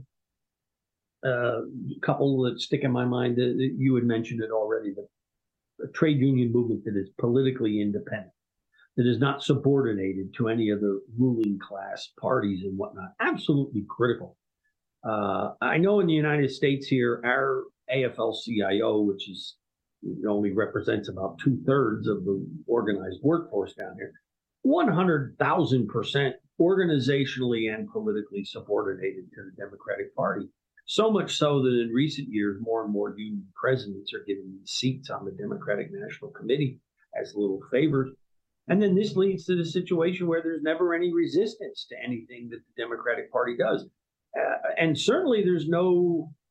uh, couple that stick in my mind, uh, you had mentioned it already, the, the trade union movement that is politically independent, that is not subordinated to any of the ruling class parties and whatnot. Absolutely critical. Uh, I know in the United States here, our A F L C I O, which is it only represents about two thirds of the organized workforce down here, one hundred thousand percent organizationally and politically subordinated to the Democratic Party. So much so that in recent years, more and more union presidents are given seats on the Democratic National Committee as little favors. And then this leads to the situation where there's never any resistance to anything that the Democratic Party does. Uh, and certainly there's no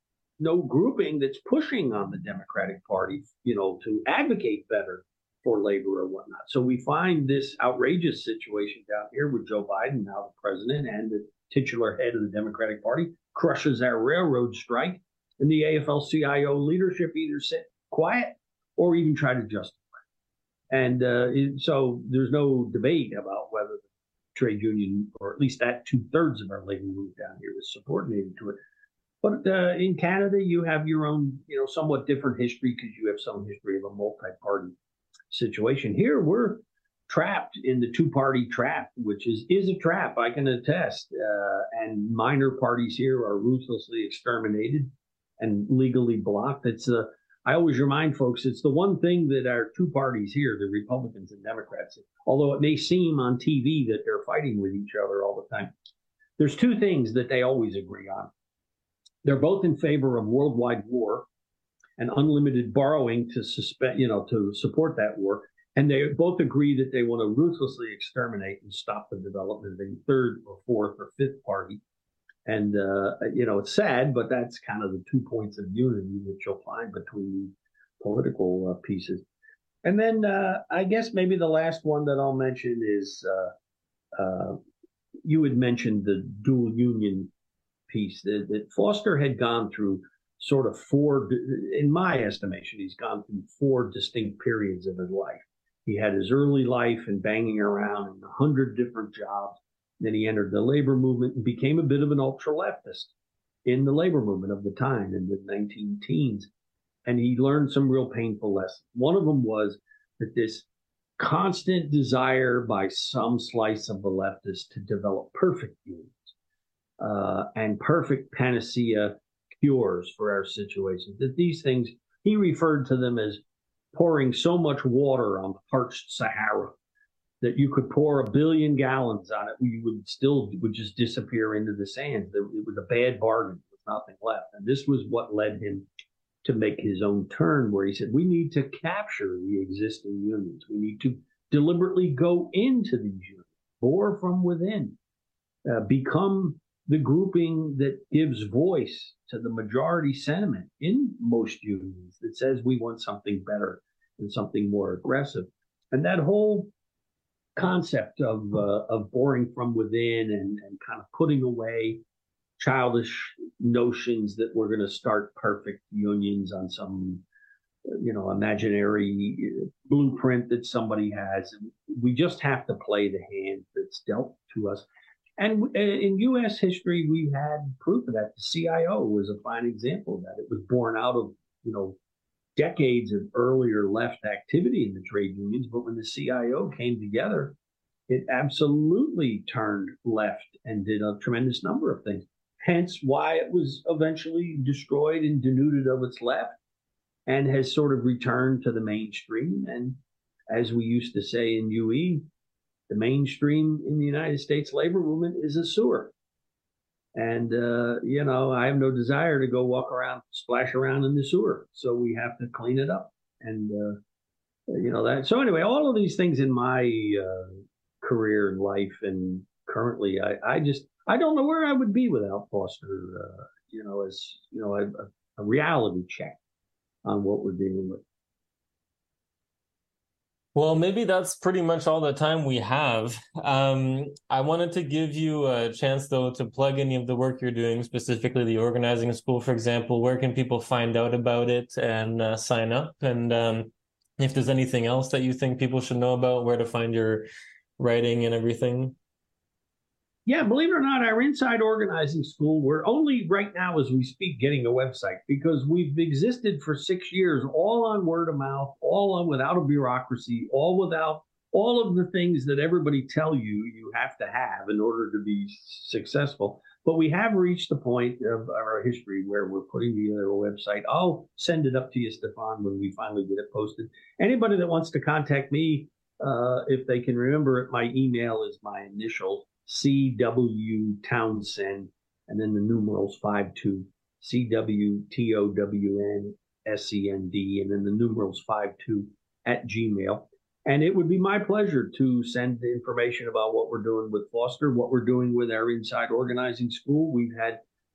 no grouping that's pushing on the Democratic Party, you know, to advocate better for labor or whatnot. So we find this outrageous situation down here with Joe Biden, now the president and the titular head of the Democratic Party, crushes our railroad strike, and the A F L C I O leadership either sit quiet or even try to justify it. And uh, it, so there's no debate about whether the trade union, or at least that two-thirds of our labor movement down here, is subordinated to it. But uh, in Canada, you have your own, you know, somewhat different history because you have some history of a multi-party situation. Here, we're trapped in the two-party trap, which is is a trap, I can attest. Uh, and minor parties here are ruthlessly exterminated and legally blocked. It's a, I always remind folks, it's the one thing that our two parties here, the Republicans and Democrats, although it may seem on T V that they're fighting with each other all the time, there's two things that they always agree on. They're both in favor of worldwide war and unlimited borrowing to suspend, you know, to support that war. And they both agree that they want to ruthlessly exterminate and stop the development of a third or fourth or fifth party. And, uh, you know, it's sad, but that's kind of the two points of unity that you'll find between the political uh, pieces. And then uh, I guess maybe the last one that I'll mention is uh, uh, you had mentioned the dual union piece, that, that Foster had gone through sort of four, in my estimation, he's gone through four distinct periods of his life. He had his early life and banging around in a hundred different jobs. Then he entered the labor movement and became a bit of an ultra-leftist in the labor movement of the time in the nineteen teens. And he learned some real painful lessons. One of them was that this constant desire by some slice of the leftists to develop perfect unions uh, and perfect panacea cures for our situation, that these things, he referred to them as pouring so much water on the parched Sahara that you could pour a billion gallons on it, you would still would just disappear into the sand. It was a bad bargain with nothing left. And this was what led him to make his own turn, where he said, we need to capture the existing unions. We need to deliberately go into these unions, bore from within, uh, become the grouping that gives voice to the majority sentiment in most unions that says we want something better and something more aggressive. And that whole concept of uh, of boring from within and, and kind of putting away childish notions that we're going to start perfect unions on some, you know, imaginary blueprint that somebody has. We just have to play the hand that's dealt to us. And in U S history, we had proof of that. The C I O was a fine example of that. It was born out of, you know, decades of earlier left activity in the trade unions. But when the C I O came together, it absolutely turned left and did a tremendous number of things. Hence why it was eventually destroyed and denuded of its left and has sort of returned to the mainstream. And as we used to say in U E, the mainstream in the United States labor movement is a sewer. And, uh, you know, I have no desire to go walk around, splash around in the sewer. So we have to clean it up. And, uh, you know, that. So anyway, all of these things in my uh, career and life and currently, I, I just, I don't know where I would be without Foster, uh, you know, as, you know, a, a reality check on what we're dealing with. Well, maybe that's pretty much all the time we have. Um, I wanted to give you a chance, though, to plug any of the work you're doing, specifically the organizing school, for example. Where can people find out about it and uh, sign up? And um, if there's anything else that you think people should know about, where to find your writing and everything? Yeah, believe it or not, our Inside Organizing School, we're only right now as we speak getting a website because we've existed for six years, all on word of mouth, all on without a bureaucracy, all without all of the things that everybody tell you you have to have in order to be successful. But we have reached the point of our history where we're putting together a website. I'll send it up to you, Stefan, when we finally get it posted. Anybody that wants to contact me, uh, if they can remember it, my email is my initial, C W Townsend, and then the numerals five two, C W T O W N S E N D, and then the numerals five two at Gmail. And it would be my pleasure to send the information about what we're doing with Foster, what we're doing with our Inside Organizing School. We've had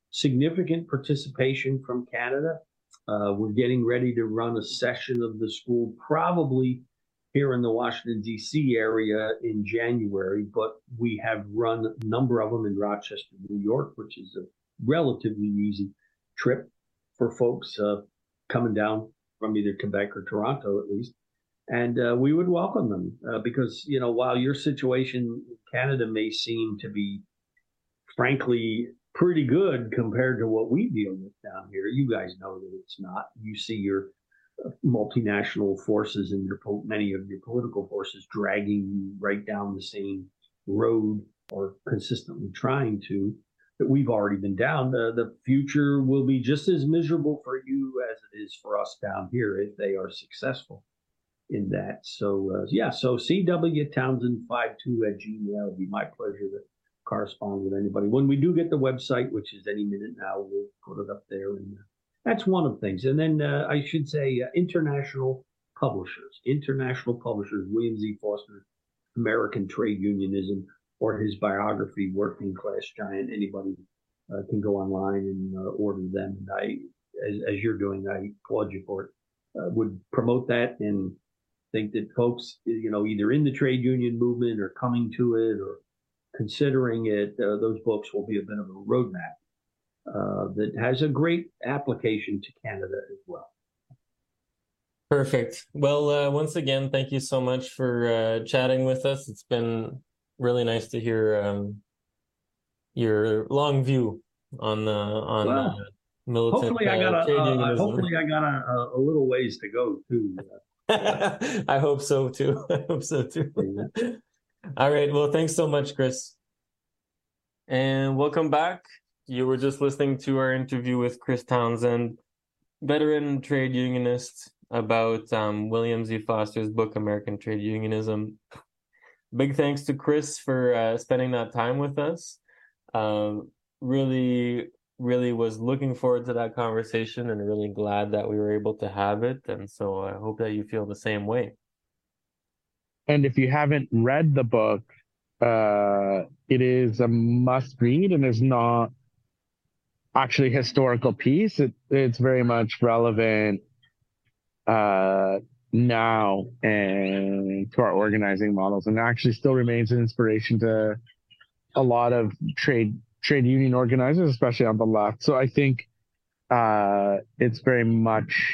significant participation from Canada. Uh, we're getting ready to run a session of the school probably here in the Washington, D C area in January, but we have run a number of them in Rochester, New York, which is a relatively easy trip for folks uh, coming down from either Quebec or Toronto at least. And uh, we would welcome them uh, because, you know, while your situation in Canada may seem to be, frankly, pretty good compared to what we deal with down here, you guys know that it's not. You see your uh, multinational forces and your po- many of your political forces dragging you right down the same road or consistently trying to that we've already been down. Uh, the future will be just as miserable for you as it is for us down here if they are successful in that. So, uh, yeah, so C W Townsend fifty-two at Gmail. It'd be my pleasure to correspond with anybody. When we do get the website, which is any minute now, we'll put it up there. And uh, that's one of the things. And then uh, I should say uh, international publishers, international publishers, William Z. Foster, American Trade Unionism, or his biography, Working Class Giant. Anybody uh, can go online and uh, order them. And I, as, as you're doing, I applaud you for it. Uh, would promote that and think that folks, you know, either in the trade union movement or coming to it or considering it, uh, those books will be a bit of a roadmap uh, that has a great application to Canada as well. Perfect. Well, uh, once again, thank you so much for uh, chatting with us. It's been really nice to hear um, your long view on the on well, uh, militant. Hopefully, I got uh, a, uh, hopefully I got a, a little ways to go too. I hope so too. I hope so too. Yeah. All right. Well, thanks so much, Chris. And welcome back. You were just listening to our interview with Chris Townsend, veteran trade unionist, about um, William Z. Foster's book, American Trade Unionism. Big thanks to Chris for uh, spending that time with us. Um, really, really was looking forward to that conversation and really glad that we were able to have it. And so I hope that you feel the same way. And if you haven't read the book, uh, it is a must read, and it's not actually a historical piece. It, it's very much relevant uh, now and to our organizing models, and actually still remains an inspiration to a lot of trade trade union organizers, especially on the left. So I think uh, it's very much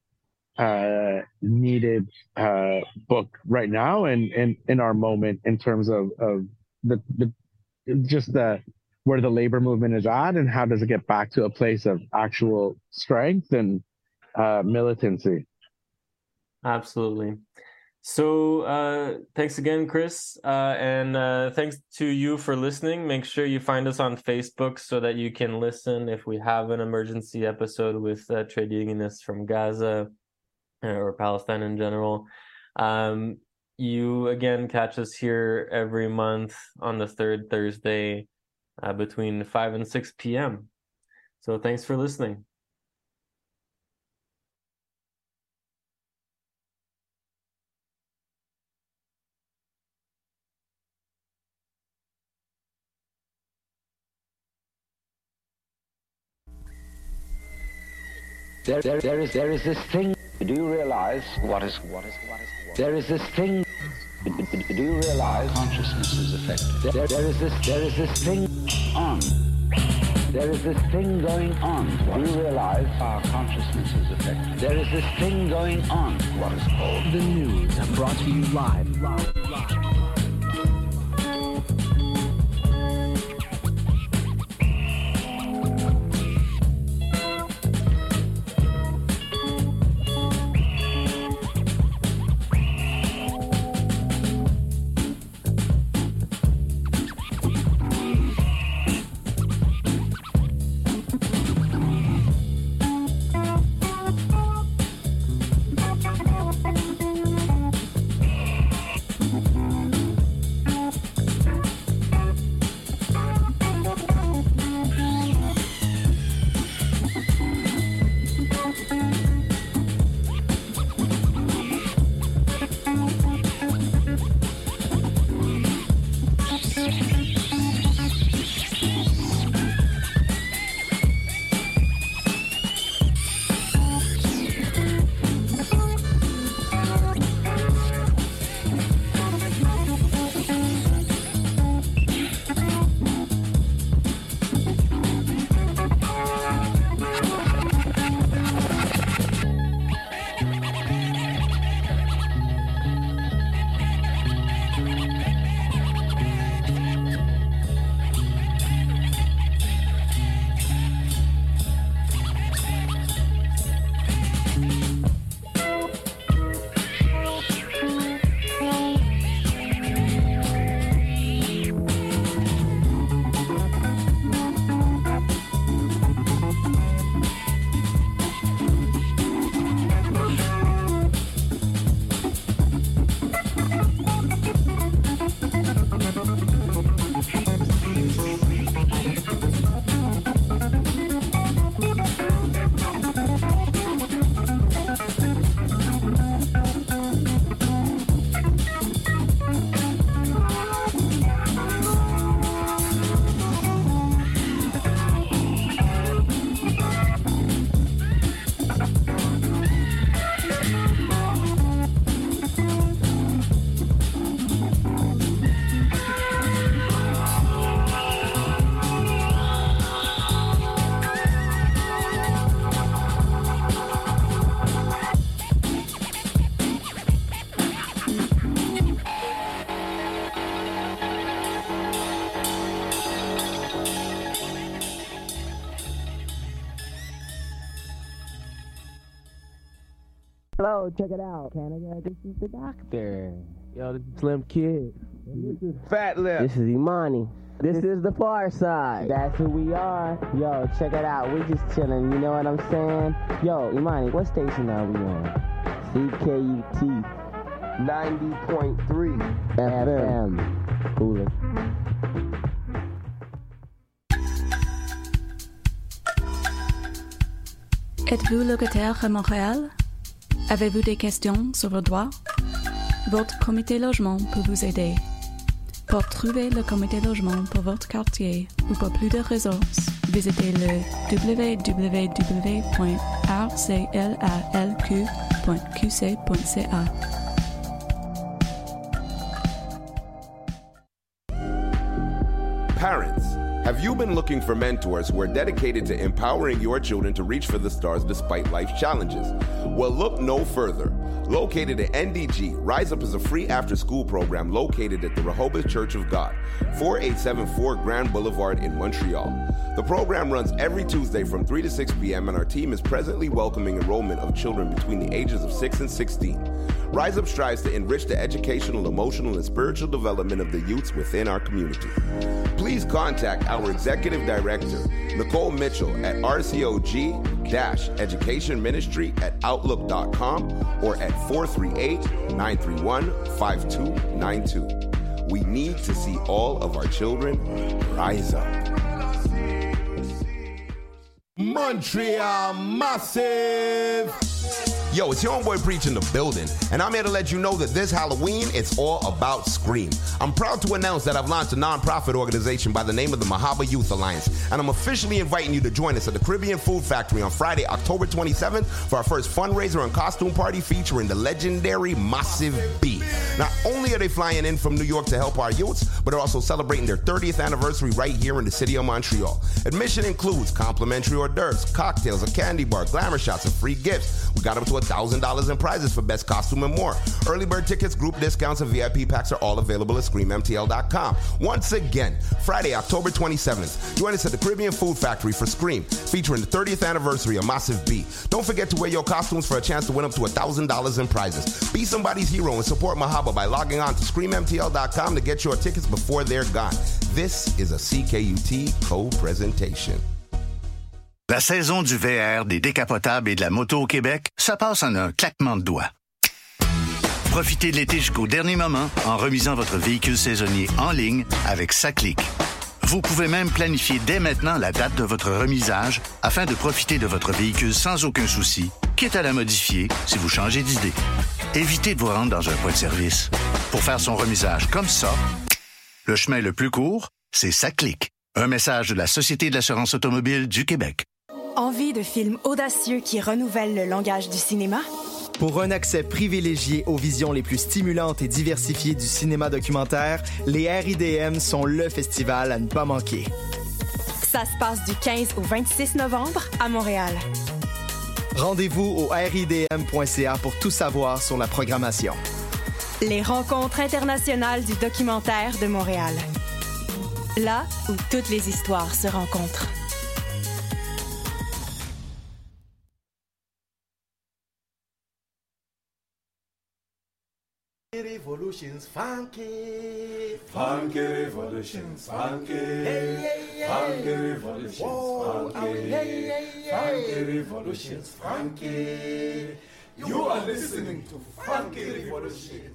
uh needed uh book right now and and in our moment in terms of of the, the just the where the labor movement is at and how does it get back to a place of actual strength and uh militancy. Absolutely. So uh thanks again, Chris, uh and uh thanks to you for listening. Make sure you find us on Facebook so that you can listen if we have an emergency episode with uh, trade unionists from Gaza or Palestine in general. Um, you again catch us here every month on the third Thursday uh, between five and six p.m. So thanks for listening. There, there, there is, there is this thing. Do you realize what is, what is, what is, what? There is this thing. Do you realize consciousness is affected? There, there is this, there is this thing on. There is this thing going on. Do you realize our consciousness is affected? There is this thing going on. What is called the news, brought to you live. live, live. Mm-hmm. Yo, check it out, Canada. This is the doctor. Yo, this is Slim Kid. This is Fat Lip. This is Imani. This is the Far Side. That's who we are. Yo, check it out. We just chilling. You know what I'm saying? Yo, Imani, what station are we on? C K U T ninety point three F M. Cool. Êtes-vous locataire à Montréal? Avez-vous des questions sur vos droits? Votre comité logement peut vous aider. Pour trouver le comité logement pour votre quartier ou pour plus de ressources, visitez le w w w point r c l a l q point q c point c a. Parents, have you been looking for mentors who are dedicated to empowering your children to reach for the stars despite life's challenges? Well, look no further. Located at N D G, Rise Up is a free after-school program located at the Rehoboth Church of God, forty-eight seventy-four Grand Boulevard in Montreal. The program runs every Tuesday from three to six p.m. and our team is presently welcoming enrollment of children between the ages of six and sixteen. Rise Up strives to enrich the educational, emotional, and spiritual development of the youths within our community. Please contact our Executive Director, Nicole Mitchell, at r c o g dash education ministry at outlook dot com or at four three eight, nine three one, five two nine two. We need to see all of our children rise up. Montreal Massive! Yo, it's your homeboy Preach in the building, and I'm here to let you know that this Halloween, it's all about Scream. I'm proud to announce that I've launched a non-profit organization by the name of the Mahaba Youth Alliance, and I'm officially inviting you to join us at the Caribbean Food Factory on Friday, October twenty-seventh for our first fundraiser and costume party featuring the legendary Massive B. Not only are they flying in from New York to help our youths, but they're also celebrating their thirtieth anniversary right here in the city of Montreal. Admission includes complimentary hors d'oeuvres, cocktails, a candy bar, glamour shots, and free gifts. We got up to one thousand dollars in prizes for best costume and more. Early bird tickets, group discounts, and V I P packs are all available at scream m t l dot com. Once again, Friday, October twenty-seventh, join us at the Caribbean Food Factory for Scream, featuring the thirtieth anniversary of Massive B. Don't forget to wear your costumes for a chance to win up to one thousand dollars in prizes. Be somebody's hero and support Mahaba by logging on to scream m t l dot com to get your tickets before they're gone. This is a C K U T co-presentation. La saison du V R, des décapotables et de la moto au Québec se passe en un claquement de doigts. Profitez de l'été jusqu'au dernier moment en remisant votre véhicule saisonnier en ligne avec SACLIC. Vous pouvez même planifier dès maintenant la date de votre remisage afin de profiter de votre véhicule sans aucun souci, quitte à la modifier si vous changez d'idée. Évitez de vous rendre dans un point de service. Pour faire son remisage comme ça, le chemin le plus court, c'est SACLIC. Un message de la Société de l'assurance automobile du Québec. Envie de films audacieux qui renouvellent le langage du cinéma? Pour un accès privilégié aux visions les plus stimulantes et diversifiées du cinéma documentaire, les R I D M sont le festival à ne pas manquer. Ça se passe du quinze au vingt-six novembre à Montréal. Rendez-vous au r i d m point c a pour tout savoir sur la programmation. Les rencontres internationales du documentaire de Montréal. Là où toutes les histoires se rencontrent. Revolutions funky, funky revolutions funky, hey, hey, hey. Funky revolutions Whoa, funky, hey, hey, hey. Funky revolutions funky. You are listening to Funky Revolutions.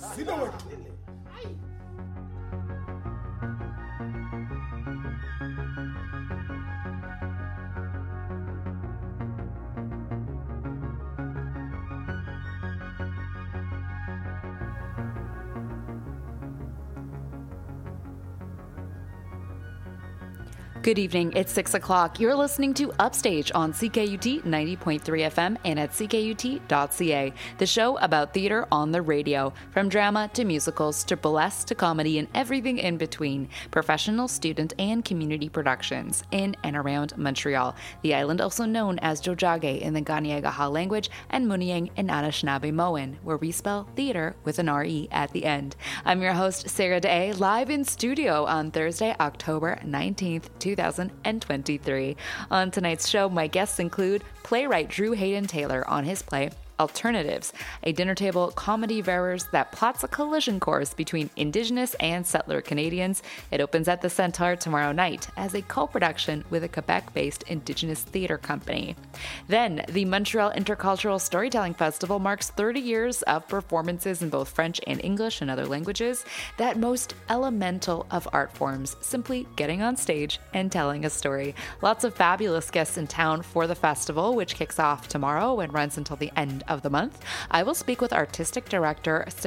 Good evening, it's six o'clock. You're listening to Upstage on C K U T ninety point three F M and at c k u t dot c a, the show about theater on the radio. From drama to musicals to burlesque to comedy and everything in between. Professional, student, and community productions in and around Montreal. The island also known as Tiohtià:ke in the Kanien'kehá:ka language and Munieng in Anishinaabe-Moan, where we spell theater with an R E at the end. I'm your host, Sarah Day, live in studio on Thursday, October nineteenth, two thousand twenty-three. On tonight's show, my guests include playwright Drew Hayden Taylor on his play Alternatives, a dinner table comedy verse that plots a collision course between Indigenous and settler Canadians. It opens at the Centaur tomorrow night as a co-production with a Quebec-based Indigenous theatre company. Then, the Montreal Intercultural Storytelling Festival marks thirty years of performances in both French and English and other languages, that most elemental of art forms, simply getting on stage and telling a story. Lots of fabulous guests in town for the festival, which kicks off tomorrow and runs until the end of the month. I will speak with artistic director